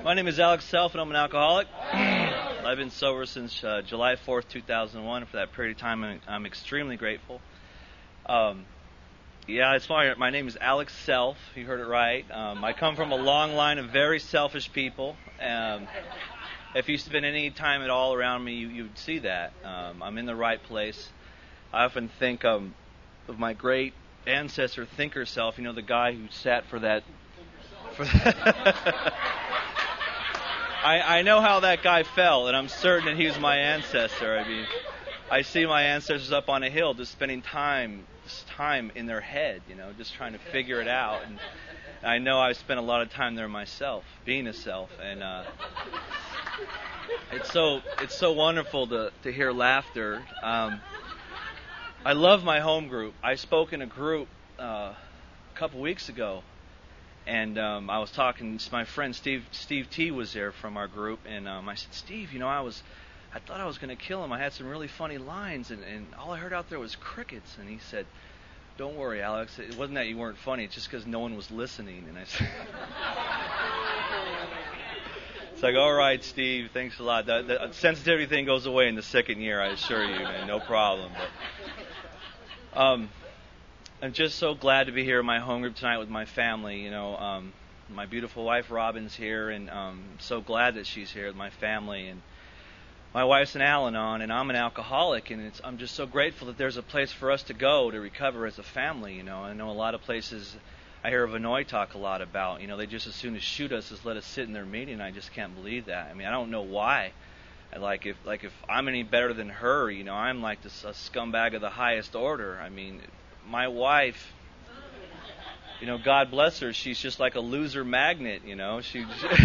My name is Alex Self, and I'm an alcoholic. I've been sober since July 4th, 2001. For that period of time, I'm extremely grateful. It's funny. My name is Alex Self. You heard it right. I come from a long line of very selfish people. If you spend any time at all around me, you'd see that. I'm in the right place. I often think of my great ancestor, Thinker Self. You know, the guy who sat for that. I know how that guy felt, and I'm certain that he was my ancestor. I mean, I see my ancestors up on a hill just spending time in their head, just trying to figure it out. And I know I've spent a lot of time there myself, being a self. And it's so wonderful to hear laughter. I love my home group. I spoke in a group a couple weeks ago. And I was talking to my friend Steve T was there from our group, and I said, Steve, I thought I was going to kill him. I had some really funny lines, and all I heard out there was crickets. And he said, don't worry, Alex, it wasn't that you weren't funny, it's just because no one was listening. And I said, it's like, all right, Steve, thanks a lot. The sensitivity thing goes away in the second year, I assure you, man, no problem. But, I'm just so glad to be here in my home group tonight with my family. My beautiful wife Robin's here, and so glad that she's here with my family. And my wife's an Al-Anon, and I'm an alcoholic, and I'm just so grateful that there's a place for us to go to recover as a family. I know a lot of places I hear Vinoy talk a lot about. They just as soon as shoot us as let us sit in their meeting. I just can't believe that. I mean, I don't know why. If I'm any better than her, I'm like a scumbag of the highest order. I mean, my wife, God bless her, she's just like a loser magnet, She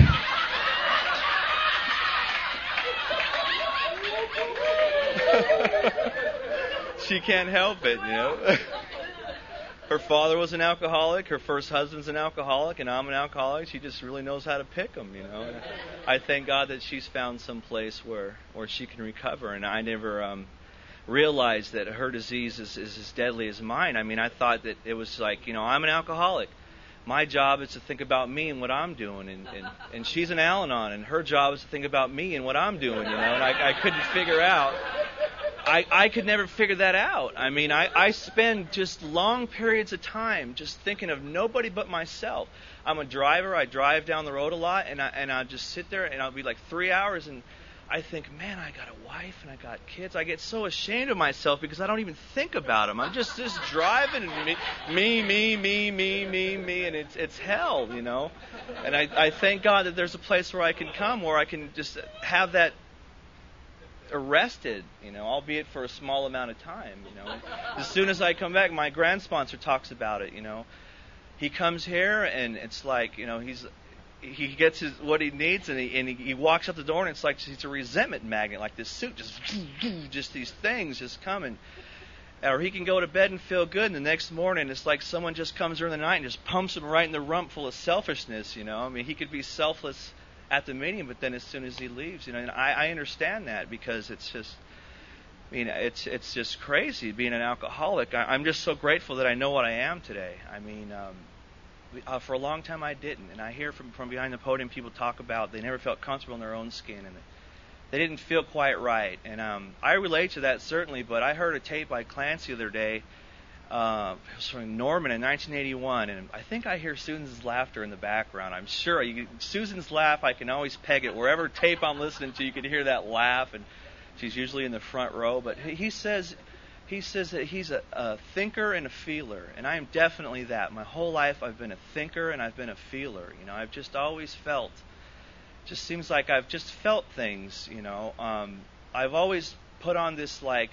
she can't help it, Her father was an alcoholic, her first husband's an alcoholic, and I'm an alcoholic. She just really knows how to pick them, I thank God that she's found some place where she can recover, and I never realized that her disease is as deadly as mine. I mean, I thought that it was like, I'm an alcoholic. My job is to think about me and what I'm doing. And she's an Al-Anon, and her job is to think about me and what I'm doing, And I couldn't figure out. I could never figure that out. I mean, I spend just long periods of time just thinking of nobody but myself. I'm a driver. I drive down the road a lot, and I'll just sit there, and I'll be like 3 hours, and I think, man, I got a wife and I got kids. I get so ashamed of myself because I don't even think about them. I'm just driving and me, and it's hell, And I thank God that there's a place where I can come where I can just have that arrested, albeit for a small amount of time, As soon as I come back, my grand sponsor talks about it, He comes here and it's like, he gets what he needs, and he walks out the door, and it's like he's a resentment magnet, like this suit, just these things just coming. Or he can go to bed and feel good, and the next morning it's like someone just comes during the night and just pumps him right in the rump full of selfishness, I mean, he could be selfless at the meeting, but then as soon as he leaves, and I understand that because it's just, it's just crazy being an alcoholic. I'm just so grateful that I know what I am today. I mean, for a long time I didn't, and I hear from behind the podium people talk about they never felt comfortable in their own skin, and they didn't feel quite right, and I relate to that certainly. But I heard a tape by Clancy the other day. It was from Norman in 1981, and I think I hear Susan's laughter in the background. I'm sure Susan's laugh, I can always peg it wherever tape I'm listening to. You can hear that laugh, and she's usually in the front row. But he says that he's a thinker and a feeler, and I am definitely that. My whole life I've been a thinker and I've been a feeler. I've just always felt. Just seems like I've just felt things. I've always put on this I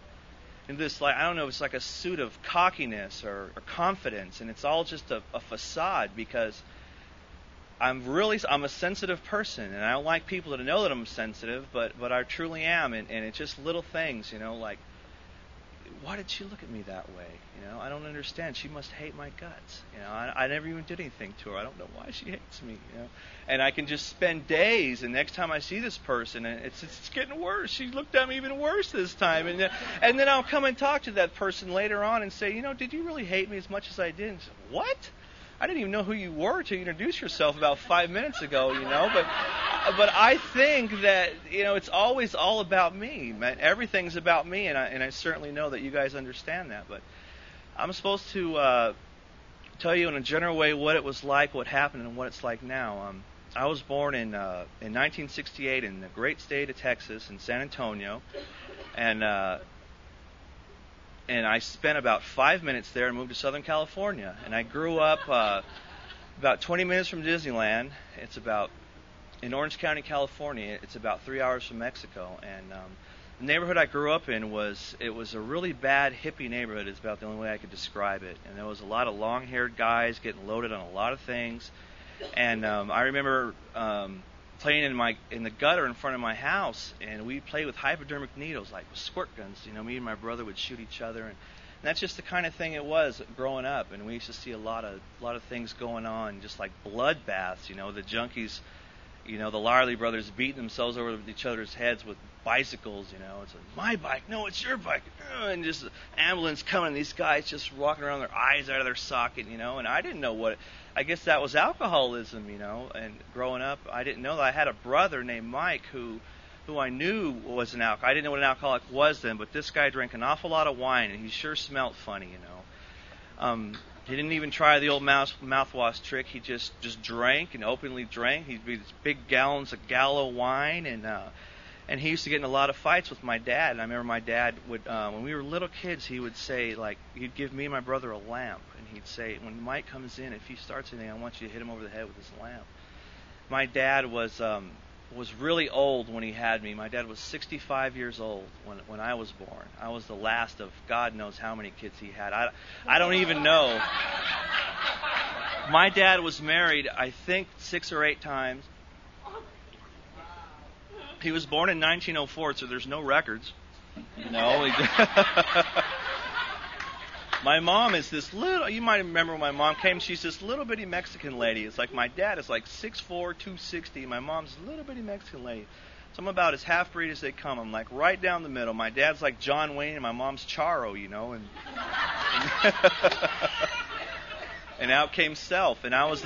don't know, it's like a suit of cockiness or confidence, and it's all just a facade because I'm a sensitive person, and I don't like people to know that I'm sensitive, but I truly am, and it's just little things, like, why did she look at me that way? I don't understand. She must hate my guts. I never even did anything to her. I don't know why she hates me. And I can just spend days, and next time I see this person, and it's getting worse. She looked at me even worse this time, and then I'll come and talk to that person later on and say, did you really hate me as much as I did? And say, what? I didn't even know who you were to introduce yourself about 5 minutes ago, but I think that, it's always all about me, man. Everything's about me, and I certainly know that you guys understand that. But I'm supposed to tell you in a general way what it was like, what happened, and what it's like now. I was born in 1968 in the great state of Texas, in San Antonio, and I spent about 5 minutes there and moved to Southern California. And I grew up about 20 minutes from Disneyland. It's about in Orange County, California. It's about 3 hours from Mexico. And the neighborhood I grew up in was a really bad hippie neighborhood. Is about the only way I could describe it. And there was a lot of long-haired guys getting loaded on a lot of things. And I remember playing in the gutter in front of my house, and we played with hypodermic needles, like with squirt guns. Me and my brother would shoot each other, and that's just the kind of thing it was growing up. And we used to see a lot of things going on, just like bloodbaths. The junkies, the Larley brothers beating themselves over each other's heads with bicycles. It's my bike, no, it's your bike, and just ambulance coming. These guys just walking around, their eyes out of their socket. And I didn't know what. I guess that was alcoholism, and growing up, I didn't know that I had a brother named Mike who I knew was an alcoholic. I didn't know what an alcoholic was then, but this guy drank an awful lot of wine, and he sure smelled funny, He didn't even try the old mouthwash trick. He just drank and openly drank. He'd be these big gallons of Gallo wine, and he used to get in a lot of fights with my dad. And I remember my dad would, when we were little kids, he would say, he'd give me and my brother a lamp. He'd say, when Mike comes in, if he starts anything, I want you to hit him over the head with this lamp. My dad was really old when he had me. My dad was 65 years old when I was born. I was the last of God knows how many kids he had. I don't even know. My dad was married, I think, 6 or 8 times. He was born in 1904, so there's no records. My mom is this little, you might remember when my mom came, she's this little bitty Mexican lady. It's like my dad is like 6'4", 260, and my mom's a little bitty Mexican lady. So I'm about as half-breed as they come. I'm like right down the middle. My dad's like John Wayne, and my mom's Charo, and out came Self, and I was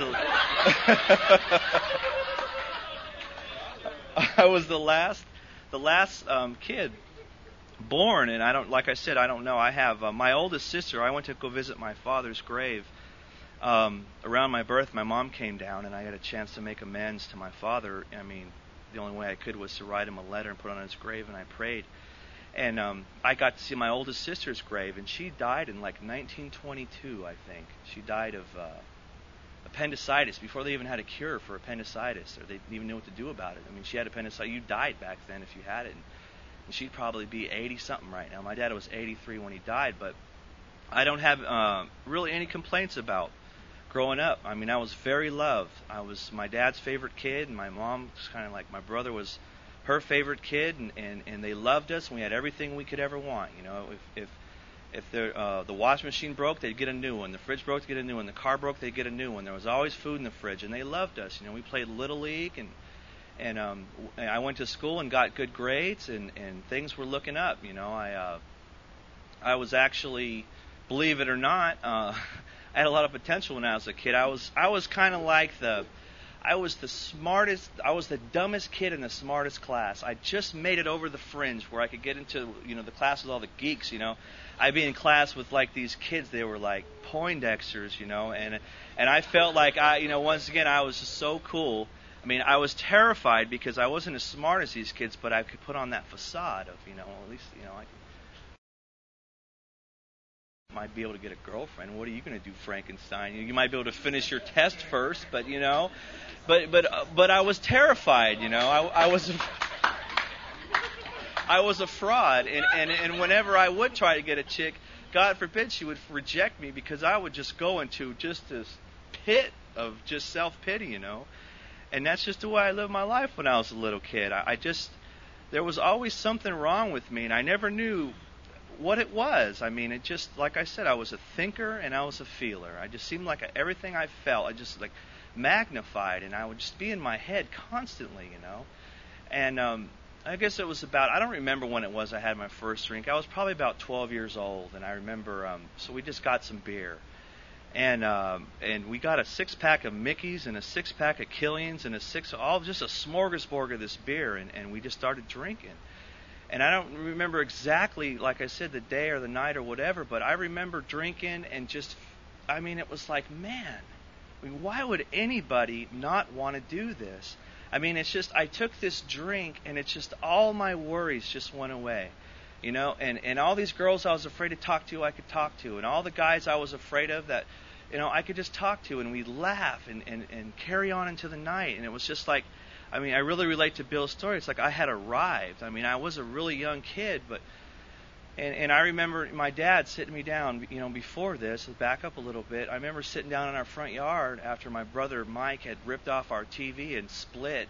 the last kid born, and I don't know. I have my oldest sister. I went to go visit my father's grave around my birth. My mom came down, and I had a chance to make amends to my father. The only way I could was to write him a letter and put it on his grave, and I prayed. And I got to see my oldest sister's grave, and she died in like 1922, I think. She died of appendicitis before they even had a cure for appendicitis, or they didn't even know what to do about it. She had appendicitis. You died back then if you had it. And she'd probably be 80-something right now. My dad was 83 when he died, but I don't have really any complaints about growing up. I was very loved. I was my dad's favorite kid, and my mom was kind of like my brother was her favorite kid, and they loved us, and we had everything we could ever want. If the washing machine broke, they'd get a new one. The fridge broke, they'd get a new one. The car broke, they'd get a new one. There was always food in the fridge, and they loved us. We played Little League, and I went to school and got good grades, and things were looking up. I was actually, believe it or not, I had a lot of potential when I was a kid. I was kind of like I was the smartest, I was the dumbest kid in the smartest class. I just made it over the fringe where I could get into, the class with all the geeks, I'd be in class with like these kids, they were like Poindexters, and I felt like once again, I was just so cool. I was terrified because I wasn't as smart as these kids, but I could put on that facade of, at least, I might be able to get a girlfriend. What are you going to do, Frankenstein? You might be able to finish your test first, but but I was terrified. I was a fraud, and whenever I would try to get a chick, God forbid she would reject me because I would just go into just this pit of just self-pity, And that's just the way I lived my life when I was a little kid. There was always something wrong with me, and I never knew what it was. It just, like I said, I was a thinker and I was a feeler. I just seemed like everything I felt, I just like magnified, and I would just be in my head constantly, And I guess it was about, I don't remember when it was I had my first drink. I was probably about 12 years old, and I remember, so we just got some beer. and we got a 6-pack of Mickey's and a 6-pack of Killian's and all just a smorgasbord of this beer, and we just started drinking. And I don't remember exactly, like I said, the day or the night or whatever, but I remember drinking and just, it was like, man, why would anybody not want to do this? It's just, I took this drink and it's just all my worries just went away. And all these girls I was afraid to talk to, I could talk to. And all the guys I was afraid of that, I could just talk to. And we'd laugh and carry on into the night. And it was just like, I really relate to Bill's story. It's like I had arrived. I was a really young kid, but and I remember my dad sitting me down, before this, back up a little bit. I remember sitting down in our front yard after my brother Mike had ripped off our TV and split,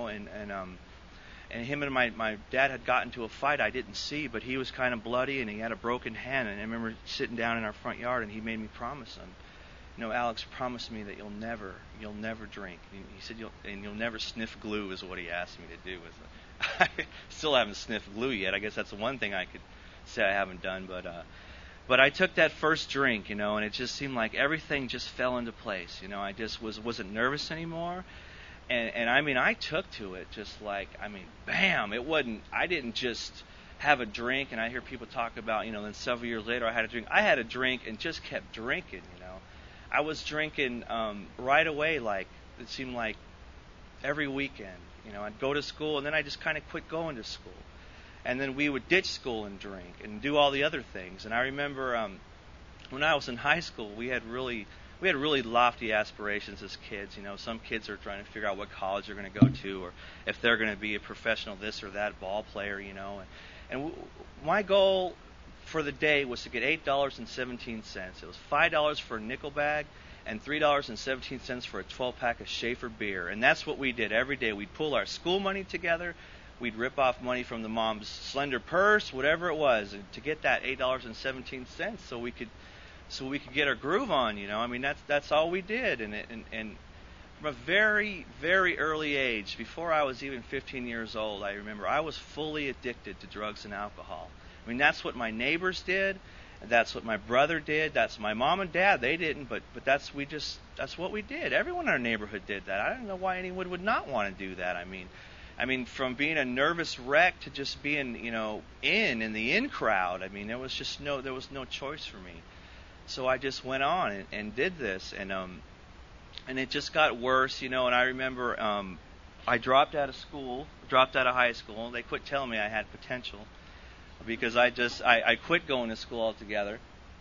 and him and my dad had gotten into a fight I didn't see, but he was kind of bloody and he had a broken hand. And I remember sitting down in our front yard and he made me promise him, Alex, promise me that you'll never drink. And he said you'll never sniff glue is what he asked me to do. I still haven't sniffed glue yet. I guess that's the one thing I could say I haven't done. But I took that first drink, and it just seemed like everything just fell into place. I just wasn't nervous anymore. And I took to it just like, bam, it wasn't, I didn't just have a drink, and I hear people talk about, then several years later I had a drink. I had a drink and just kept drinking, I was drinking right away, like, it seemed like every weekend. I'd go to school, and then I just kind of quit going to school. And then we would ditch school and drink and do all the other things. And I remember when I was in high school, we had really lofty aspirations as kids. Some kids are trying to figure out what college they're going to go to, or if they're going to be a professional this or that ball player. And my goal for the day was to get $8.17. It was $5 for a nickel bag and $3.17 for a 12-pack of Schaefer beer. And that's what we did every day. We'd pull our school money together. We'd rip off money from the mom's slender purse, whatever it was, to get that $8.17 so we could get our groove on. That's all we did. And from a very, very early age, before I was even 15 years old, I remember I was fully addicted to drugs and alcohol. That's what my neighbors did. That's what my brother did. That's my mom and dad. They didn't, but that's what we did. Everyone in our neighborhood did that. I don't know why anyone would not want to do that. From being a nervous wreck to just being, in the in crowd. There was no choice for me. So I just went on and did this, and it just got worse, And I remember I dropped out of high school. They quit telling me I had potential, because I quit going to school altogether.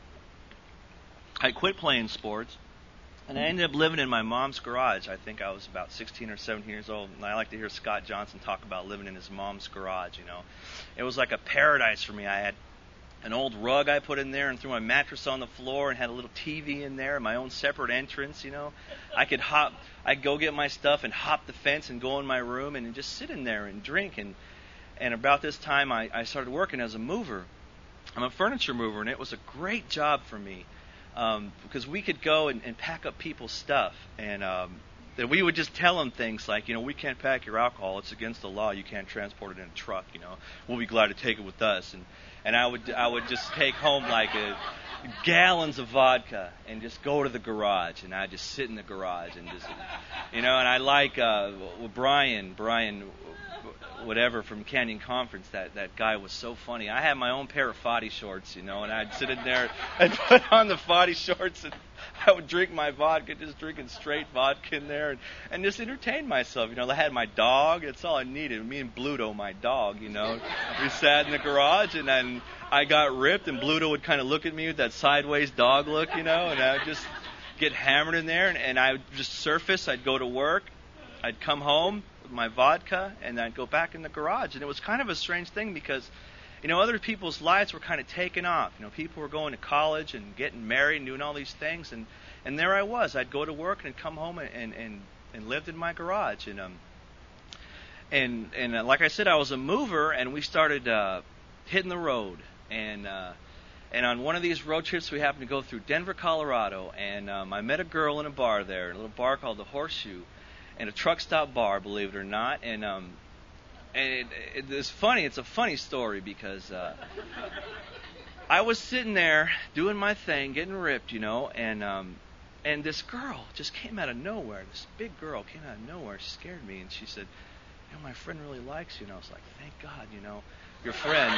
I quit playing sports, and I ended up living in my mom's garage. I think I was about 16 or 17 years old, and I like to hear Scott Johnson talk about living in his mom's garage. It was like a paradise for me. I had an old rug I put in there and threw my mattress on the floor and had a little TV in there, my own separate entrance. I'd go get my stuff and hop the fence and go in my room and just sit in there and drink. And about this time, I started working as a mover. I'm a furniture mover, and it was a great job for me, because we could go and pack up people's stuff, and that we would just tell them things like, we can't pack your alcohol. It's against the law. You can't transport it in a truck. We'll be glad to take it with us. And I would just take home like gallons of vodka and just go to the garage, and I'd just sit in the garage and just, and I like Brian, whatever, from Canyon Conference. That guy was so funny. I had my own pair of Foddy shorts, and I'd sit in there and put on the Foddy shorts, and I would drink my vodka, just drinking straight vodka in there, and just entertain myself. I had my dog. That's all I needed. Me and Bluto, my dog. We sat in the garage, and then I got ripped, and Bluto would kind of look at me with that sideways dog look, and I would just get hammered in there, and I would just surface. I'd go to work. I'd come home with my vodka, and then I'd go back in the garage. And it was kind of a strange thing because, other people's lives were kind of taking off. People were going to college and getting married and doing all these things. And there I was. I'd go to work and come home and lived in my garage. And like I said, I was a mover, and we started hitting the road. And on one of these road trips, we happened to go through Denver, Colorado. And I met a girl in a bar there, a little bar called the Horseshoe, and a truck stop bar, believe it or not. And it's funny. It's a funny story because I was sitting there doing my thing, getting ripped, and And this girl just came out of nowhere. This big girl came out of nowhere. She scared me, and she said, my friend really likes you. And I was like, thank God, your friend.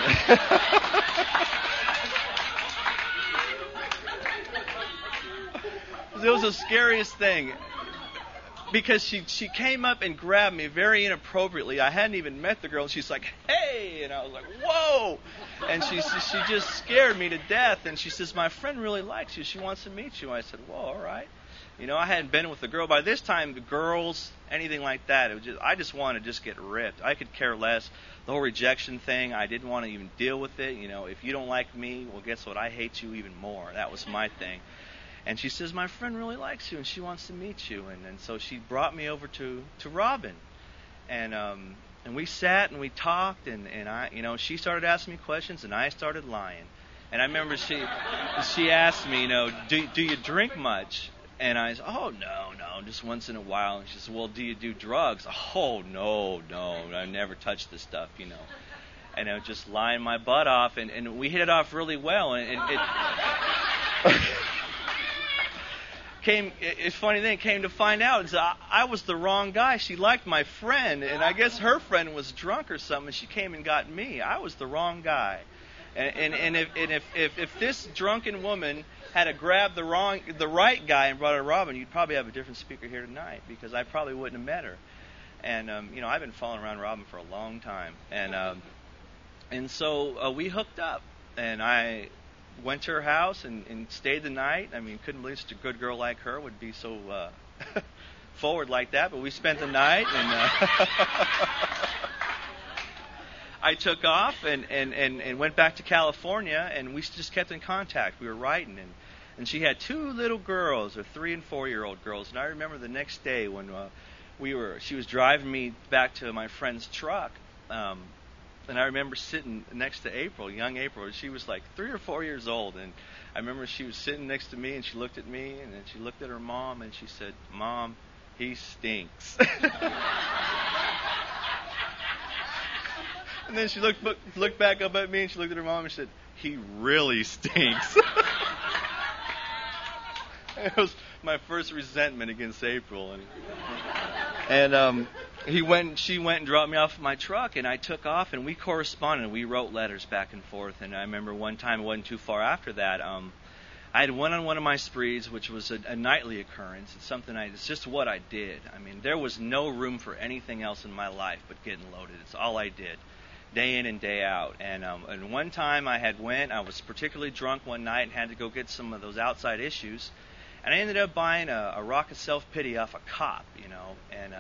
It was the scariest thing. Because she came up and grabbed me very inappropriately. I hadn't even met the girl, and she's like, hey! And I was like, whoa! And she just scared me to death. And she says, my friend really likes you. She wants to meet you. I said, well, all right. I hadn't been with a girl. By this time, the girls, anything like that, I just wanted to just get ripped. I could care less. The whole rejection thing, I didn't want to even deal with it. If you don't like me, well, guess what? I hate you even more. That was my thing. And she says, my friend really likes you, and she wants to meet you. And so she brought me over to Robin. And we sat and we talked, and I, she started asking me questions, and I started lying. And I remember she asked me, do you drink much? And I said, oh, no, just once in a while. And she said, well, do you do drugs? Oh, no, I never touched this stuff, And I was just lying my butt off, and we hit it off really well. And it it's funny thing, came to find out, I was the wrong guy. She liked my friend, and I guess her friend was drunk or something, and she came and got me. I was the wrong guy. And if this drunken woman had grabbed the right guy and brought her to Robin, you'd probably have a different speaker here tonight, because I probably wouldn't have met her. And I've been following around Robin for a long time, and so we hooked up, and I went to her house and stayed the night. I mean, couldn't believe such a good girl like her would be so forward like that, but we spent the night, and I took off and went back to California, and we just kept in contact. We were writing, and she had two little girls, or 3 and 4-year-old girls, and I remember the next day when she was driving me back to my friend's truck, and I remember sitting next to April, young April. She was like 3 or 4 years old, and I remember she was sitting next to me, and she looked at me, and then she looked at her mom, and she said, Mom, he stinks. And then she looked back up at me, and she looked at her mom, and she said, he really stinks. It was my first resentment against April, and she went and dropped me off at my truck, and I took off, and we corresponded, and we wrote letters back and forth. And I remember one time, it wasn't too far after that, I had went on one of my sprees, which was a nightly occurrence. It's just what I did. I mean, there was no room for anything else in my life but getting loaded. It's all I did, day in and day out. And one time I was particularly drunk one night and had to go get some of those outside issues. And I ended up buying a rock of self-pity off a cop, and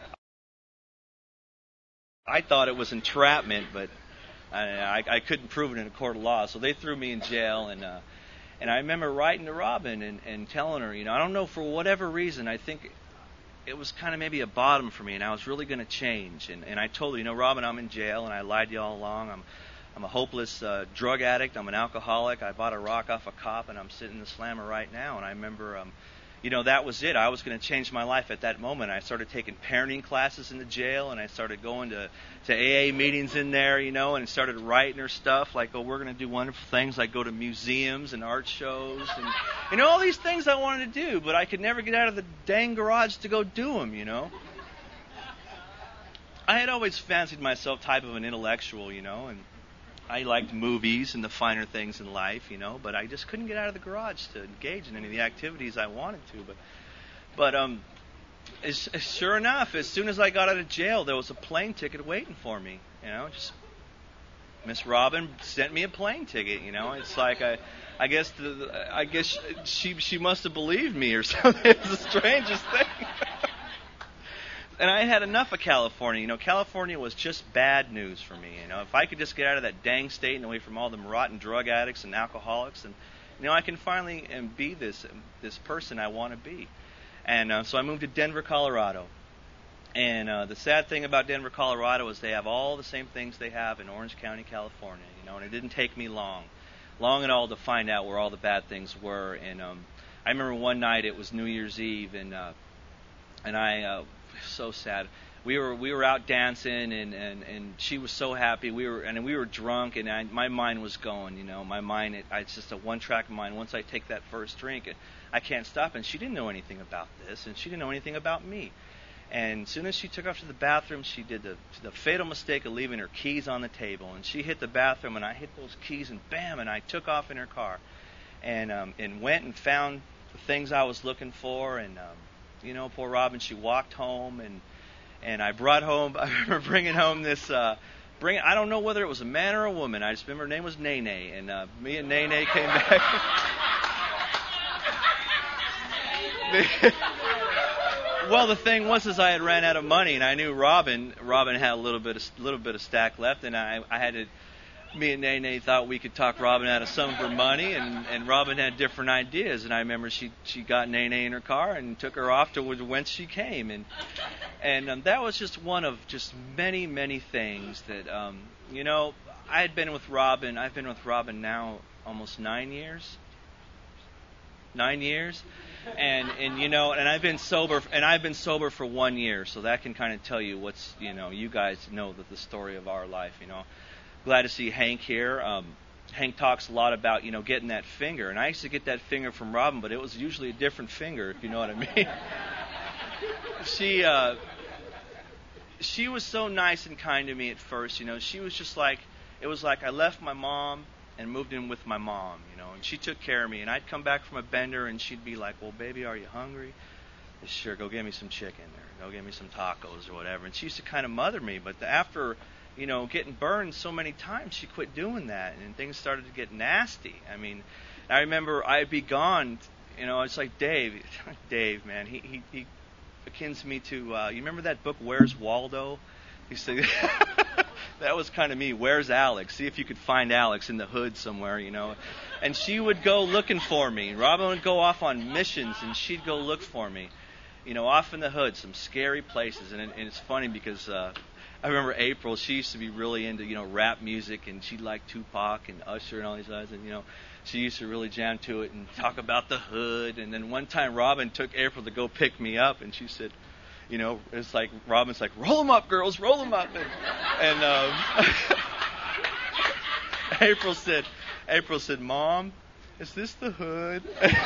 I thought it was entrapment, but I couldn't prove it in a court of law, so they threw me in jail. And I remember writing to Robin and telling her, I don't know, for whatever reason, I think it was kind of maybe a bottom for me, and I was really going to change. And I told her, Robin, I'm in jail, and I lied to you all along. I'm a hopeless drug addict. I'm an alcoholic. I bought a rock off a cop, and I'm sitting in the slammer right now. And I remember, that was it. I was going to change my life at that moment. I started taking parenting classes in the jail, and I started going to AA meetings in there, and started writing her stuff like, we're going to do wonderful things, like go to museums and art shows, and all these things I wanted to do, but I could never get out of the dang garage to go do them, I had always fancied myself type of an intellectual, and I liked movies and the finer things in life, but I just couldn't get out of the garage to engage in any of the activities I wanted to. But sure enough, as soon as I got out of jail, there was a plane ticket waiting for me. Just Miss Robin sent me a plane ticket. It's like I guess she must have believed me or something. It's the strangest thing. And I had enough of California. California was just bad news for me. If I could just get out of that dang state and away from all them rotten drug addicts and alcoholics, and I can finally be this person I want to be. And so I moved to Denver, Colorado. And the sad thing about Denver, Colorado is they have all the same things they have in Orange County, California. And it didn't take me long at all to find out where all the bad things were. And I remember one night, it was New Year's Eve, and I so sad. we were out dancing, and she was so happy. We were drunk, and my mind was going. My mind, it's just a one-track mind. Once I take that first drink, I can't stop. And she didn't know anything about this, and she didn't know anything about me. And as soon as she took off to the bathroom, she did the fatal mistake of leaving her keys on the table. And she hit the bathroom, and I hit those keys, and bam! And I took off in her car, and went and found the things I was looking for. And poor Robin, she walked home, and I brought home. I remember bringing home this. I don't know whether it was a man or a woman. I just remember her name was Nene, and me and Nene came back. Well, the thing was, is I had ran out of money, and I knew Robin had a little bit of stack left, and me and Nene thought we could talk Robin out of some of her money, and Robin had different ideas, and I remember she got Nene in her car and took her off to whence she came, and that was just one of just many, many things that I had been with Robin. I've been with Robin now almost 9 years. 9 years. And I've been sober for 1 year, so that can kind of tell you what's you guys know that the story of our life. Glad to see Hank here. Hank talks a lot about getting that finger, and I used to get that finger from Robin, but it was usually a different finger, if you know what I mean. She was so nice and kind to me at first. She was just like, it was like I left my mom and moved in with my mom, and she took care of me. And I'd come back from a bender, and she'd be like, "Well, baby, are you hungry?" "Sure, go get me some chicken, or go get me some tacos, or whatever." And she used to kind of mother me, but after, getting burned so many times, she quit doing that, and things started to get nasty. I mean, I remember I'd be gone, it's like Dave, man, he akins me to, you remember that book, Where's Waldo? He said, that was kind of me. Where's Alex? See if you could find Alex in the hood somewhere, And she would go looking for me. Robin would go off on missions, and she'd go look for me, off in the hood, some scary places. And it's funny because I remember April, she used to be really into, rap music, and she liked Tupac and Usher and all these guys. And, she used to really jam to it and talk about the hood. And then one time Robin took April to go pick me up, and she said, it's like Robin's like, "Roll them up, girls, roll them up." And April said, "Mom, is this the hood?"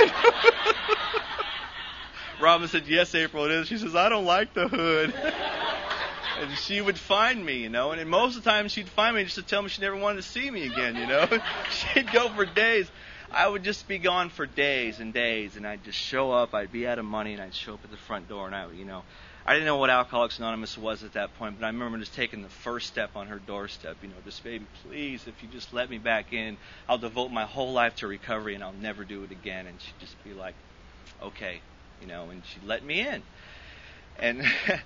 Robin said, "Yes, April, it is." She says, "I don't like the hood." And she would find me, and most of the time she'd find me just to tell me she never wanted to see me again, She'd go for days. I would just be gone for days and days, and I'd just show up. I'd be out of money, and I'd show up at the front door, and I didn't know what Alcoholics Anonymous was at that point, but I remember just taking the first step on her doorstep, just, "Baby, please, if you just let me back in, I'll devote my whole life to recovery, and I'll never do it again." And she'd just be like, "Okay," and she'd let me in. And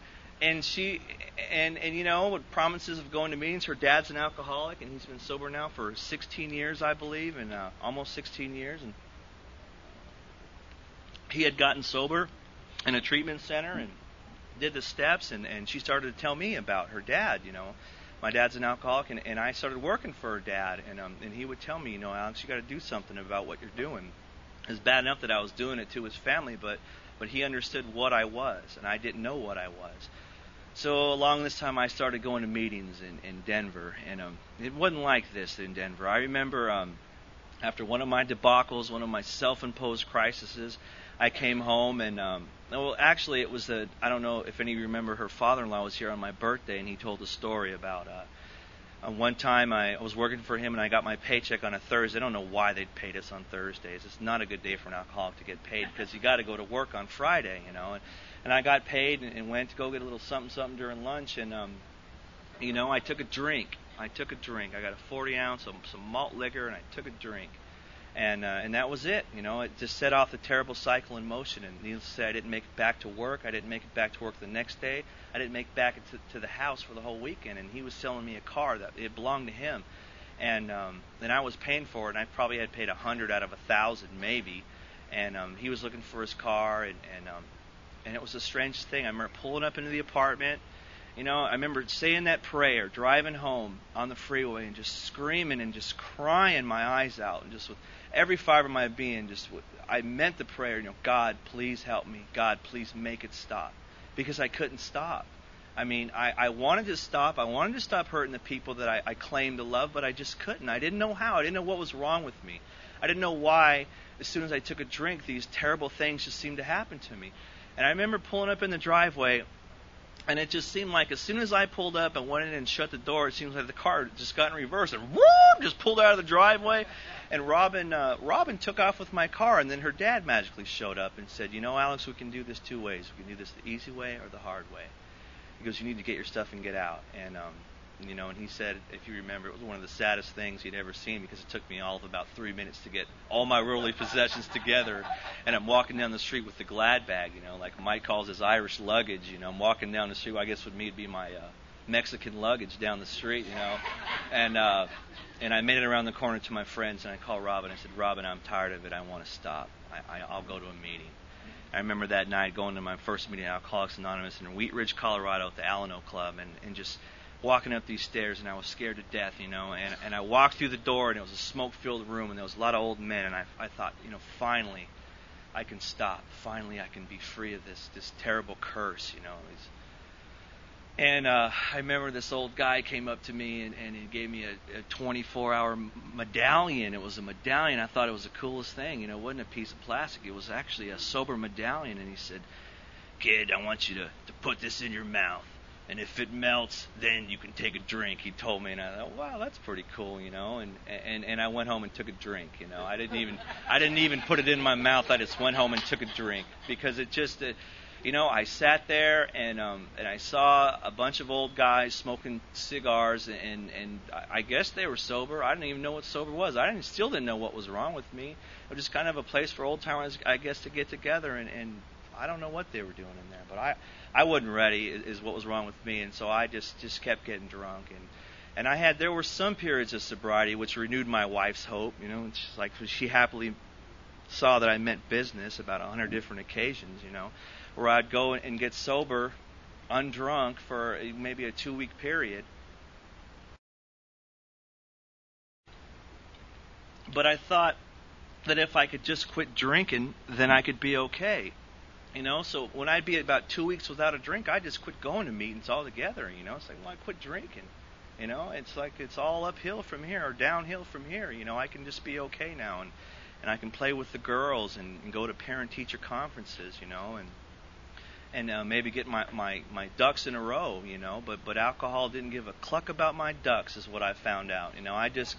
with promises of going to meetings. Her dad's an alcoholic, and he's been sober now for 16 years, I believe, and almost 16 years. And he had gotten sober in a treatment center and did the steps, and she started to tell me about her dad. My dad's an alcoholic, and I started working for her dad, and he would tell me, "Alex, you got to do something about what you're doing." It was bad enough that I was doing it to his family, but he understood what I was, and I didn't know what I was. So along this time, I started going to meetings in Denver, and it wasn't like this in Denver. I remember after one of my debacles, one of my self-imposed crises, I came home, and actually it was I don't know if any of you remember, her father-in-law was here on my birthday, and he told a story about one time I was working for him, and I got my paycheck on a Thursday. I don't know why they'd paid us on Thursdays. It's not a good day for an alcoholic to get paid, because you got to go to work on Friday, And I got paid and went to go get a little something during lunch, and I took a drink. I got a 40 ounce of some malt liquor, and I took a drink. And that was it. It just set off the terrible cycle in motion. And needless to say, I didn't make it back to work. I didn't make it back to work the next day. I didn't make it back to the house for the whole weekend. And he was selling me a car that it belonged to him. And I was paying for it. And I probably had paid 100 out of 1,000 maybe. And he was looking for his car. And it was the strangest thing. I remember pulling up into the apartment. I remember saying that prayer, driving home on the freeway, and just screaming and just crying my eyes out, and just with every fiber of my being, I meant the prayer. God, please help me. God, please make it stop, because I couldn't stop. I mean, I wanted to stop. I wanted to stop hurting the people that I claimed to love, but I just couldn't. I didn't know how. I didn't know what was wrong with me. I didn't know why, as soon as I took a drink, these terrible things just seemed to happen to me. And I remember pulling up in the driveway, and it just seemed like as soon as I pulled up and went in and shut the door, it seems like the car just got in reverse and whoop, just pulled out of the driveway. And Robin took off with my car, and then her dad magically showed up and said, Alex, we can do this two ways. We can do this the easy way or the hard way. He goes, you need to get your stuff and get out. And and he said, if you remember, it was one of the saddest things he'd ever seen, because it took me all of about 3 minutes to get all my worldly possessions together. And I'm walking down the street with the glad bag, like Mike calls his Irish luggage. I'm walking down the street. I guess with me it'd be my Mexican luggage down the street, And I made it around the corner to my friends, and I called Robin. I said, Robin, I'm tired of it. I want to stop. I'll go to a meeting. I remember that night going to my first meeting at Alcoholics Anonymous in Wheat Ridge, Colorado at the Alano Club, and just walking up these stairs, and I was scared to death, and I walked through the door, and it was a smoke-filled room, and there was a lot of old men, and I thought, finally I can stop. Finally I can be free of this terrible curse, And I remember this old guy came up to me and he gave me a 24-hour medallion. It was a medallion. I thought it was the coolest thing. It wasn't a piece of plastic. It was actually a sober medallion. And he said, kid, I want you to put this in your mouth. And if it melts, then you can take a drink, he told me. And I thought, wow, that's pretty cool, And I went home and took a drink, I didn't even put it in my mouth. I just went home and took a drink, because it just... I sat there and I saw a bunch of old guys smoking cigars, and I guess they were sober. I didn't even know what sober was. Still didn't know what was wrong with me. It was just kind of a place for old timers, I guess, to get together, and I don't know what they were doing in there, but I wasn't ready, is what was wrong with me, and so I just kept getting drunk, and there were some periods of sobriety which renewed my wife's hope. It's like she happily saw that I meant business about 100 different occasions, where I'd go and get sober, undrunk, for maybe a 2-week period. But I thought that if I could just quit drinking, then I could be okay. So when I'd be about 2 weeks without a drink, I'd just quit going to meetings altogether. It's like, well, I quit drinking. It's like it's all uphill from here or downhill from here. I can just be okay now, and I can play with the girls and go to parent-teacher conferences, and maybe get my ducks in a row, but alcohol didn't give a cluck about my ducks, is what I found out. I just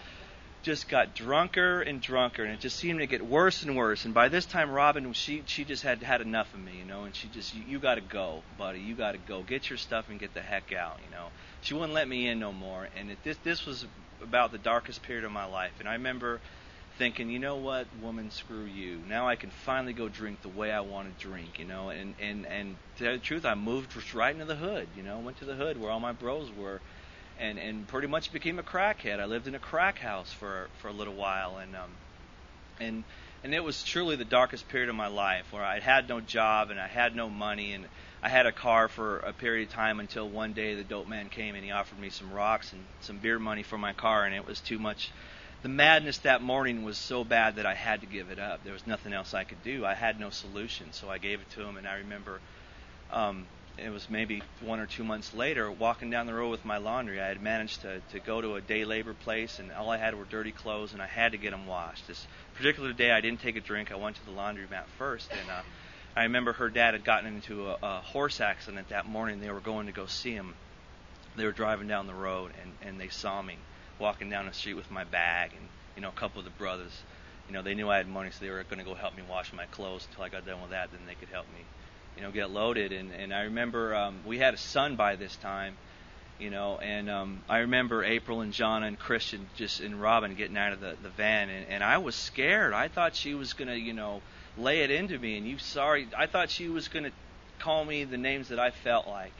got drunker and drunker, and it just seemed to get worse and worse. And by this time, Robin, she just had enough of me, and she just, you got to go, buddy, you got to go, get your stuff and get the heck out, She wouldn't let me in no more, and this was about the darkest period of my life. And I remember thinking, you know what, woman, screw you. Now I can finally go drink the way I want to drink, and to tell you the truth, I moved right into the hood, went to the hood where all my bros were, and pretty much became a crackhead. I lived in a crack house for a little while, and it was truly the darkest period of my life, where I had no job and I had no money, and I had a car for a period of time until one day the dope man came and he offered me some rocks and some beer money for my car, and it was too much. The madness that morning was so bad that I had to give it up. There was nothing else I could do. I had no solution, so I gave it to him. And I remember it was maybe 1 or 2 months later, walking down the road with my laundry. I had managed to go to a day labor place, and all I had were dirty clothes, and I had to get them washed. This particular day, I didn't take a drink. I went to the laundromat first, and I remember her dad had gotten into a horse accident that morning. They were going to go see him. They were driving down the road, and they saw me walking down the street with my bag, and a couple of the brothers, they knew I had money, so they were going to go help me wash my clothes until I got done with that. Then they could help me, get loaded. And I remember we had a son by this time, and I remember April and Jonna and Christian and Robin getting out of the van, and I was scared. I thought she was going to, lay it into me, and I thought she was going to call me the names that I felt like,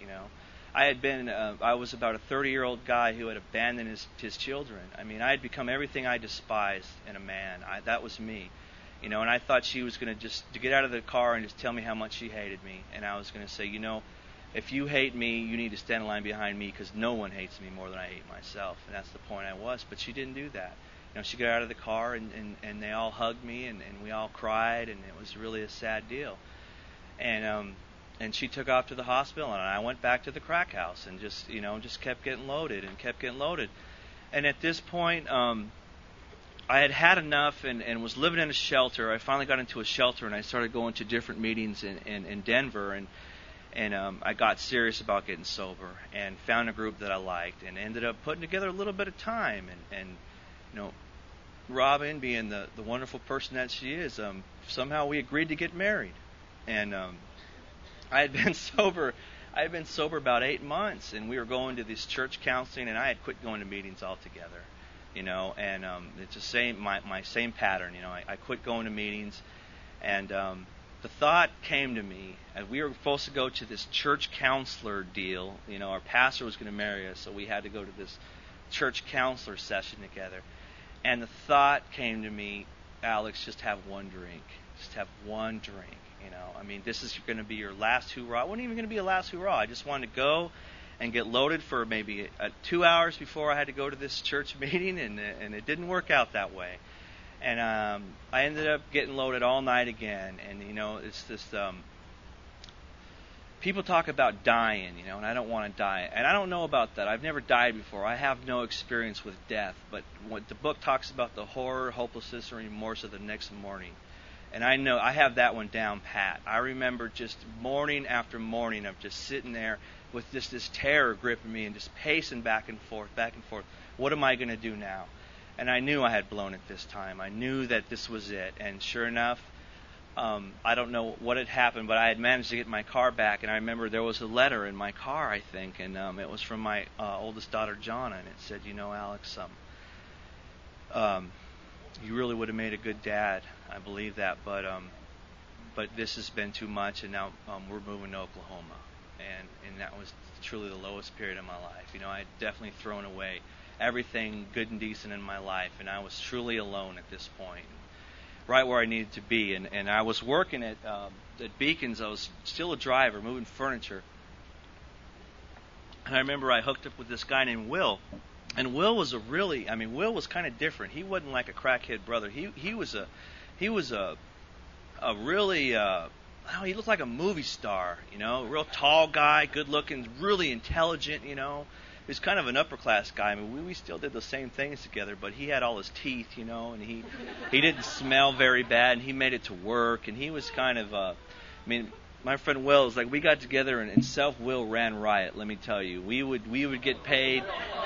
I was about a 30-year-old guy who had abandoned his children. I mean, I had become everything I despised in a man. That was me, and I thought she was going to get out of the car and just tell me how much she hated me. And I was going to say, if you hate me, you need to stand in line behind me, because no one hates me more than I hate myself. And that's the point I was. But she didn't do that. She got out of the car, and they all hugged me, and we all cried, and it was really a sad deal. And and she took off to the hospital, and I went back to the crack house and just kept getting loaded and kept getting loaded. And at this point, I had had enough and was living in a shelter. I finally got into a shelter, and I started going to different meetings in Denver, and I got serious about getting sober and found a group that I liked and ended up putting together a little bit of time. And Robin, being the wonderful person that she is, somehow we agreed to get married. And I had been sober about 8 months, and we were going to this church counseling, and I had quit going to meetings altogether. And it's the same, my same pattern. I quit going to meetings, and the thought came to me, as we were supposed to go to this church counselor deal. Our pastor was going to marry us, so we had to go to this church counselor session together. And the thought came to me, Alex, just have one drink. Just have one drink. This is going to be your last hoorah. It wasn't even going to be a last hoorah. I just wanted to go and get loaded for maybe 2 hours before I had to go to this church meeting, and it didn't work out that way. And I ended up getting loaded all night again. And it's this people talk about dying, and I don't want to die. And I don't know about that. I've never died before. I have no experience with death. But what the book talks about, the horror, hopelessness, or remorse of the next morning. And I know I have that one down pat. I remember just morning after morning of just sitting there with just this terror gripping me and just pacing back and forth, back and forth. What am I going to do now? And I knew I had blown it this time. I knew that this was it. And sure enough, I don't know what had happened, but I had managed to get my car back. And I remember there was a letter in my car, I think, and it was from my oldest daughter, Jonna, and it said, Alex, you really would have made a good dad. I believe that, but this has been too much, and now we're moving to Oklahoma, and that was truly the lowest period of my life. I had definitely thrown away everything good and decent in my life, and I was truly alone at this point, right where I needed to be. And I was working at Beacons. I was still a driver, moving furniture, and I remember I hooked up with this guy named Will. And Will was Will was kind of different. He wasn't like a crackhead brother. He was a really, he looked like a movie star, a real tall guy, good looking, really intelligent, He was kind of an upper class guy. We still did the same things together, but he had all his teeth, and he didn't smell very bad, and he made it to work, and he was kind of, my friend Will is like, we got together and self-will ran riot, let me tell you. We would get paid.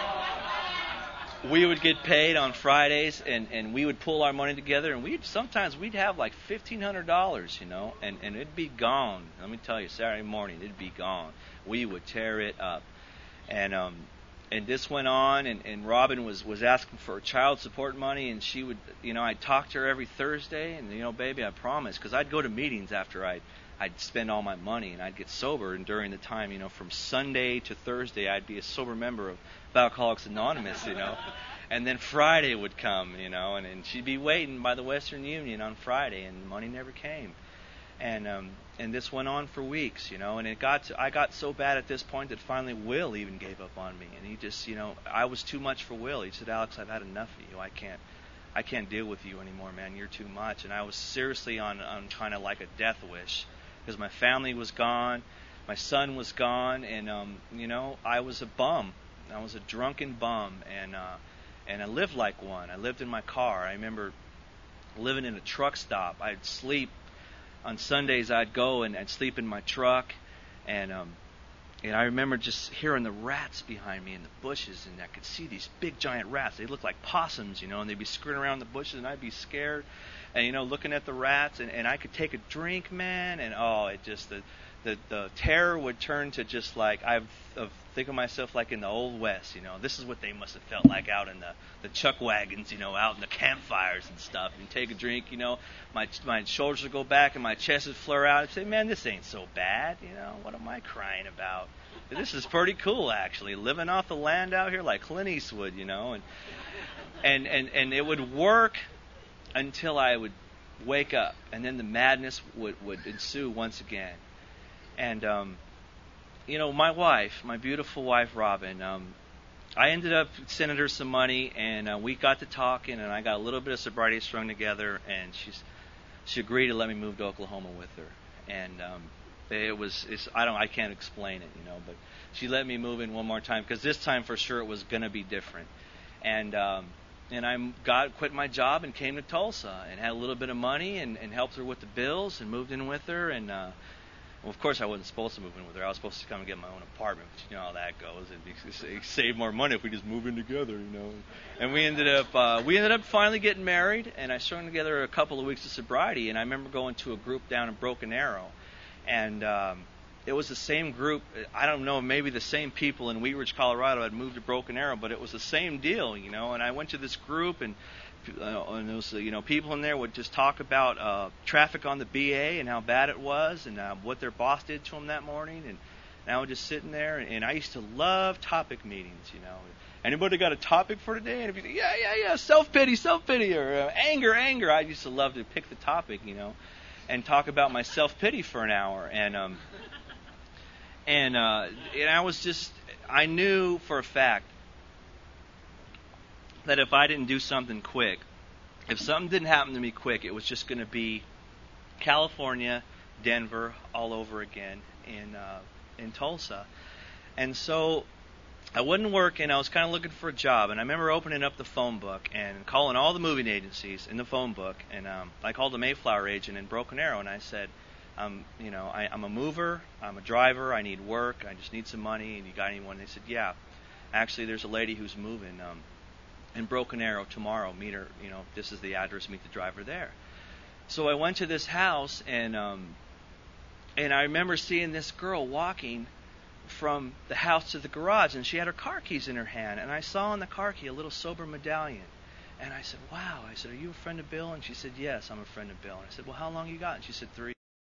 We would get paid on Fridays, and we would pull our money together, and sometimes we'd have like $1,500, and it'd be gone. Let me tell you, Saturday morning, it'd be gone. We would tear it up. And this went on, and Robin was asking for child support money, and she would, I'd talk to her every Thursday, and, baby, I promise, because I'd go to meetings after I'd spend all my money, and I'd get sober, and during the time, from Sunday to Thursday, I'd be a sober member of Alcoholics Anonymous, and then Friday would come, and she'd be waiting by the Western Union on Friday, and money never came, and this went on for weeks, and I got so bad at this point that finally Will even gave up on me, and he just, I was too much for Will. He said, Alex, I've had enough of you. I can't deal with you anymore, man. You're too much. And I was seriously on kind of like a death wish, because my family was gone, my son was gone, and I was a bum. I was a drunken bum, and I lived like one. I lived in my car. I remember living in a truck stop. I'd sleep on Sundays. I'd go and I'd sleep in my truck, and I remember just hearing the rats behind me in the bushes, and I could see these big giant rats. They looked like possums, and they'd be skirting around the bushes, and I'd be scared, and looking at the rats, and I could take a drink, man, and it just the terror would turn to just like I've think of myself like in the Old West, This is what they must have felt like out in the chuck wagons, out in the campfires and stuff. And take a drink, my shoulders would go back and my chest would flare out. I'd say, man, this ain't so bad, What am I crying about? This is pretty cool, actually, living off the land out here like Clint Eastwood, And it would work until I would wake up, and then the madness would ensue once again. And my wife, my beautiful wife, Robin, I ended up sending her some money, and we got to talking, and I got a little bit of sobriety strung together, and she agreed to let me move to Oklahoma with her. And I can't explain it, but she let me move in one more time because this time for sure it was going to be different. And I quit my job and came to Tulsa and had a little bit of money and helped her with the bills and moved in with her. And well, of course I wasn't supposed to move in with her. I was supposed to come and get my own apartment, but you know how that goes. It'd save more money if we just move in together, And we ended up finally getting married, and I strung together a couple of weeks of sobriety. And I remember going to a group down in Broken Arrow, and it was the same group. I don't know, maybe the same people in Wheat Ridge, Colorado had moved to Broken Arrow, but it was the same deal, And I went to this group, and there was, people in there would just talk about traffic on the BA and how bad it was, and what their boss did to them that morning. And I was just sitting there, and I used to love topic meetings, Anybody got a topic for today? And if you think, yeah, self-pity, or anger. I used to love to pick the topic, and talk about my self-pity for an hour. And I knew for a fact that if I didn't do something quick, if something didn't happen to me quick, it was just going to be California, Denver, all over again in Tulsa. And so I wasn't working. I was kind of looking for a job. And I remember opening up the phone book and calling all the moving agencies in the phone book. And I called the Mayflower agent in Broken Arrow, and I said, I'm a mover, I'm a driver, I need work, I just need some money, and you got anyone? They said, yeah. Actually, there's a lady who's moving in Broken Arrow tomorrow. Meet her, this is the address, meet the driver there. So I went to this house, and I remember seeing this girl walking from the house to the garage, and she had her car keys in her hand, and I saw on the car key a little sober medallion. And I said, wow. I said, are you a friend of Bill? And she said, yes, I'm a friend of Bill. And I said, well, how long you got? And she said, 3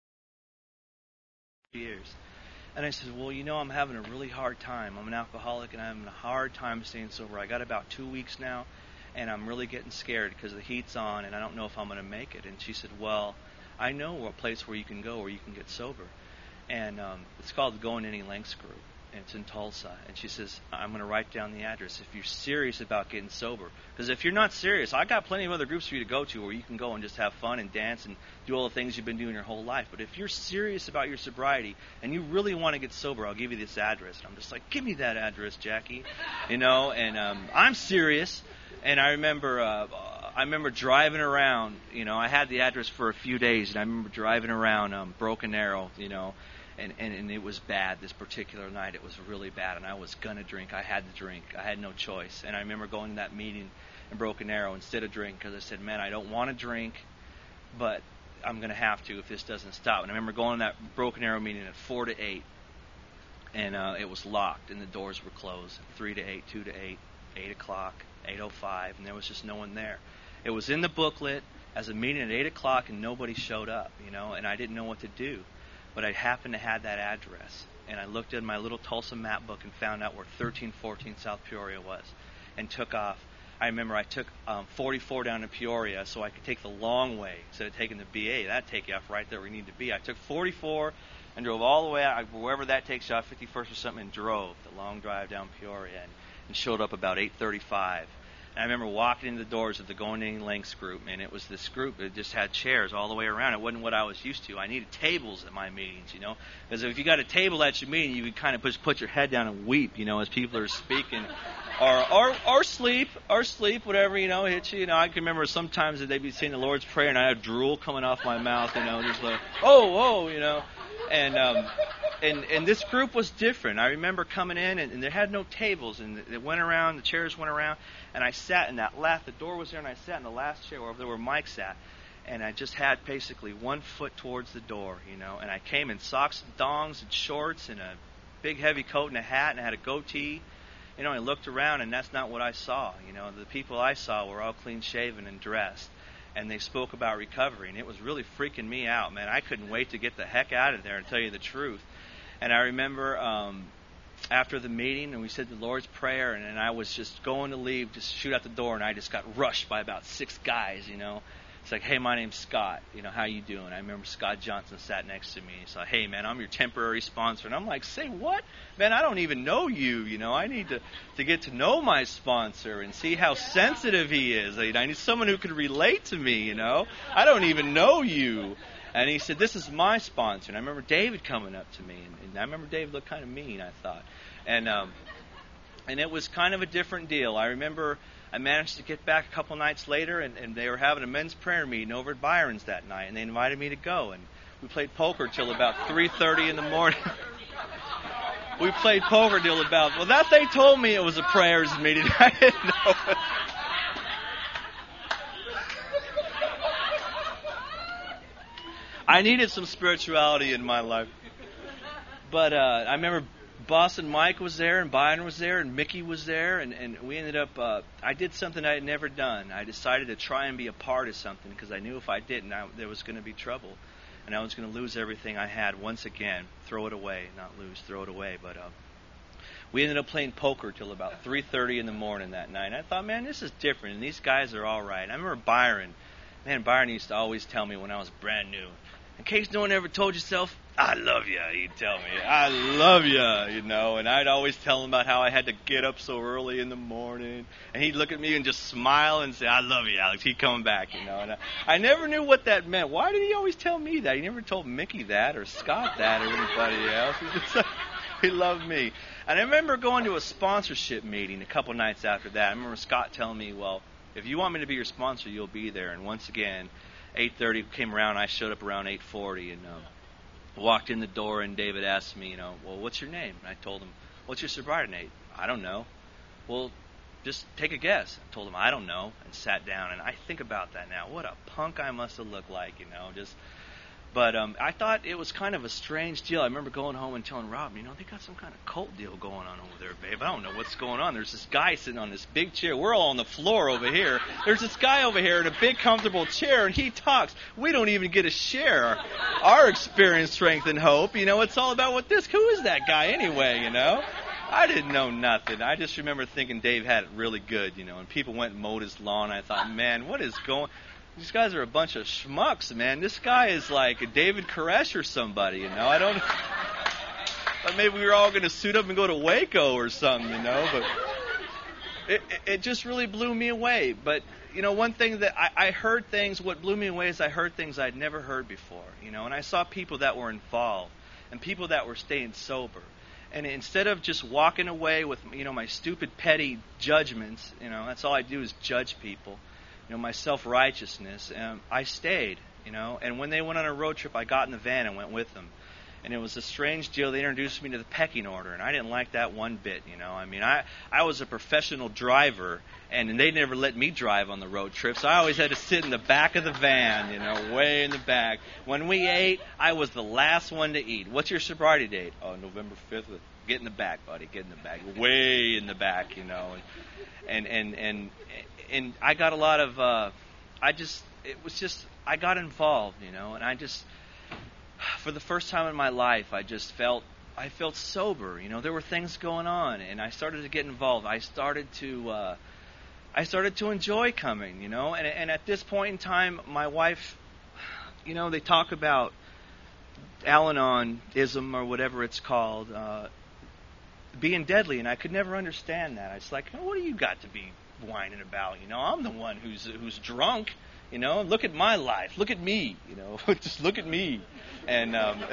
years. And I said, well, I'm having a really hard time. I'm an alcoholic, and I'm having a hard time staying sober. I got about 2 weeks now, and I'm really getting scared because the heat's on, and I don't know if I'm going to make it. And she said, well, I know a place where you can go where you can get sober. And it's called the Going Any Lengths Group, and it's in Tulsa. And she says, I'm going to write down the address if you're serious about getting sober. Because if you're not serious, I got plenty of other groups for you to go to where you can go and just have fun and dance and do all the things you've been doing your whole life. But if you're serious about your sobriety and you really want to get sober, I'll give you this address. And I'm just like, give me that address, Jackie. And I'm serious. And I remember driving around. I had the address for a few days, and I remember driving around Broken Arrow, and it was bad this particular night. It was really bad, and I was going to drink. I had to drink. I had no choice. And I remember going to that meeting in Broken Arrow instead of drink because I said, man, I don't want to drink, but I'm going to have to if this doesn't stop. And I remember going to that Broken Arrow meeting at 4 to 8, and it was locked, and the doors were closed. 3 to 8, 2 to 8, 8 o'clock, 8:05, and there was just no one there. It was in the booklet as a meeting at 8 o'clock, and nobody showed up, and I didn't know what to do. But I happened to have that address, and I looked at my little Tulsa map book and found out where 1314 South Peoria was, and took off. I remember I took 44 down to Peoria so I could take the long way instead of taking the BA. That'd take you off right there where you need to be. I took 44 and drove all the way out, wherever that takes you off, 51st or something, and drove the long drive down Peoria and showed up about 8:35. And I remember walking into the doors of the Going Any Lengths group, and it was this group that just had chairs all the way around. It wasn't what I was used to. I needed tables at my meetings, because if you got a table at your meeting, you could kind of put your head down and weep, as people are speaking, or sleep, whatever, hits you. I can remember sometimes that they'd be saying the Lord's Prayer, and I had drool coming off my mouth, just like, And this group was different. I remember coming in, and there had no tables, and it went around, the chairs went around, and I sat in that last, the door was there, and I sat in the last chair where Mike sat, and I just had basically 1 foot towards the door, and I came in socks and thongs and shorts and a big heavy coat and a hat, and I had a goatee, I looked around, and that's not what I saw, the people I saw were all clean shaven and dressed. And they spoke about recovery, and it was really freaking me out, man. I couldn't wait to get the heck out of there and tell you the truth. And I remember after the meeting, and we said the Lord's Prayer, and I was just going to leave, just shoot out the door, and I just got rushed by about 6 guys, It's like, hey, my name's Scott. How you doing? I remember Scott Johnson sat next to me. He's like, hey, man, I'm your temporary sponsor. And I'm like, say what? Man, I don't even know you. I need to get to know my sponsor and see how sensitive he is. I need someone who could relate to me, I don't even know you. And he said, "This is my sponsor." And I remember David coming up to me, and I remember David looked kind of mean, I thought. And it was kind of a different deal. I remember I managed to get back a couple nights later, and they were having a men's prayer meeting over at Byron's that night, and they invited me to go. And we played poker till about 3:30 in the morning. We played poker till about, well, that they told me it was a prayers meeting. I didn't know it. I needed some spirituality in my life. But I remember Boston Mike was there, and Byron was there, and Mickey was there, and we ended up, I did something I had never done. I decided to try and be a part of something, because I knew if I didn't, there was going to be trouble. And I was going to lose everything I had once again. Throw it away. Not lose, throw it away. But we ended up playing poker till about 3:30 in the morning that night. And I thought, man, this is different, and these guys are all right. And I remember Byron. Man, Byron used to always tell me when I was brand new, in case no one ever told yourself, "I love you," he'd tell me, "I love you," you know. And I'd always tell him about how I had to get up so early in the morning. And he'd look at me and just smile and say, "I love you, Alex." He'd come back, you know. And I never knew what that meant. Why did he always tell me that? He never told Mickey that or Scott that or anybody else. He loved me. And I remember going to a sponsorship meeting a couple nights after that. I remember Scott telling me, "Well, if you want me to be your sponsor, you'll be there." And once again, 8:30 came around. I showed up around 8:40 and walked in the door, and David asked me, "Well, what's your name?" And I told him, "What's your sobriety date?" "I don't know." "Well, just take a guess." I told him, "I don't know," and sat down. And I think about that now. What a punk I must have looked like, But I thought it was kind of a strange deal. I remember going home and telling Rob, they got some kind of cult deal going on over there, babe. I don't know what's going on. There's this guy sitting on this big chair. We're all on the floor over here. There's this guy over here in a big, comfortable chair, and he talks. We don't even get to share our experience, strength, and hope. It's all about who is that guy anyway, I didn't know nothing. I just remember thinking Dave had it really good, and people went and mowed his lawn. I thought, man, what is going on? These guys are a bunch of schmucks, man. This guy is like a David Koresh or somebody, I don't know. But maybe we were all going to suit up and go to Waco or something, But it just really blew me away. But, one thing that I heard things, what blew me away is I heard things I'd never heard before, And I saw people that were involved and people that were staying sober. And instead of just walking away with, my stupid, petty judgments, that's all I do is judge people. My self-righteousness, I stayed, and when they went on a road trip, I got in the van and went with them. And it was a strange deal. They introduced me to the pecking order, and I didn't like that one bit, I was a professional driver, and they never let me drive on the road trips. I always had to sit in the back of the van, way in the back. When we ate, I was the last one to eat. What's your sobriety date? Oh, November 5th. Get in the back, buddy. Get in the back. Way in the back, And I got a lot of, I got involved, and I just, for the first time in my life, I felt sober, there were things going on, and I started to get involved. I started to enjoy coming, and at this point in time, my wife, they talk about Al-Anon-ism or whatever it's called, being deadly, and I could never understand that. It's like, what do you got to be whining about? I'm the one who's drunk. Look at my life. Look at me. Just look at me. And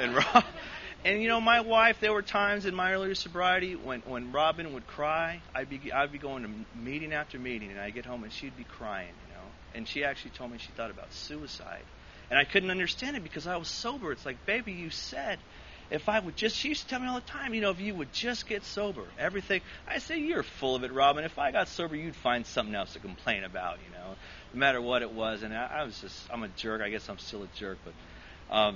my wife. There were times in my earlier sobriety when Robin would cry. I'd be going to meeting after meeting, and I'd get home and she'd be crying. And she actually told me she thought about suicide, and I couldn't understand it because I was sober. It's like, baby, you said. If I would just, she used to tell me all the time, if you would just get sober, everything. I say, you're full of it, Robin. If I got sober, you'd find something else to complain about, no matter what it was. And I'm a jerk. I guess I'm still a jerk. But,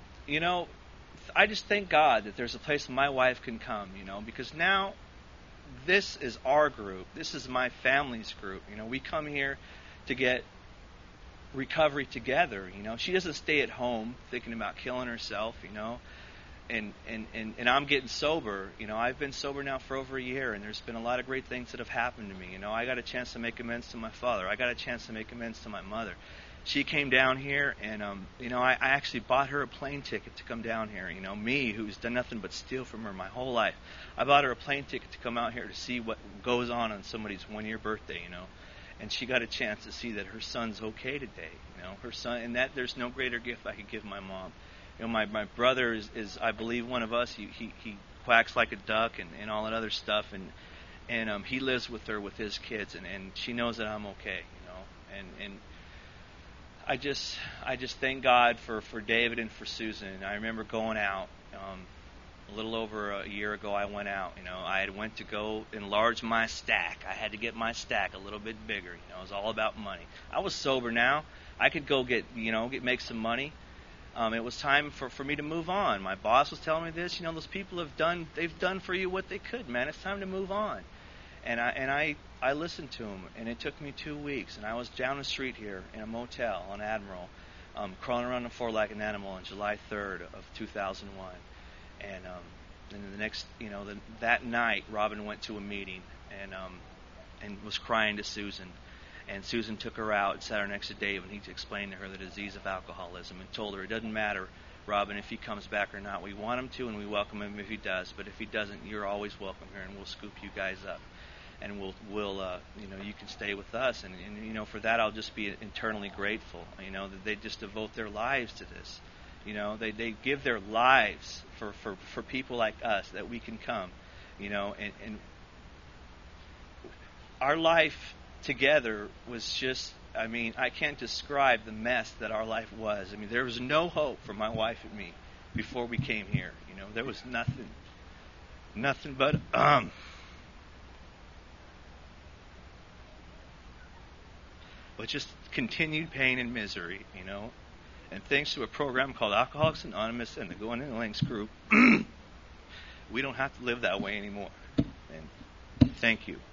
I just thank God that there's a place my wife can come, because now this is our group. This is my family's group. We come here to get recovery together. She doesn't stay at home thinking about killing herself, And I'm getting sober. I've been sober now for over a year, and there's been a lot of great things that have happened to me. I got a chance to make amends to my father. I got a chance to make amends to my mother. She came down here, and I actually bought her a plane ticket to come down here. Me, who's done nothing but steal from her my whole life. I bought her a plane ticket to come out here to see what goes on somebody's 1-year birthday. and she got a chance to see that her son's okay today. You know, her son, and that there's no greater gift I could give my mom. You know, my brother is I believe one of us. He quacks like a duck and all that other stuff, and he lives with her with his kids, and she knows that I'm okay. You know, and I just thank God for David and for Susan. I remember going out a little over a year ago. I went out. You know, I had went to go enlarge my stack. I had to get my stack a little bit bigger. You know, it was all about money. I was sober now. I could go make some money. It was time for me to move on. My boss was telling me this. You know, those people they've done for you what they could, man. It's time to move on. And I listened to him, and it took me 2 weeks, and I was down the street here in a motel on Admiral, crawling around the floor like an animal on July 3rd of 2001. And then the next, that night, Robin went to a meeting and was crying to Susan. And Susan took her out and sat her next to Dave, and he explained to her the disease of alcoholism and told her, it doesn't matter, Robin, if he comes back or not. We want him to, and we welcome him if he does. But if he doesn't, you're always welcome here, and we'll scoop you guys up. And we'll you can stay with us. And for that, I'll just be eternally grateful, that they just devote their lives to this. They give their lives for people like us, that we can come, and our life together was just, I can't describe the mess that our life was. There was no hope for my wife and me before we came here. There was nothing but just continued pain and misery, And thanks to a program called Alcoholics Anonymous and the Going in the Lengths group, we don't have to live that way anymore. And thank you.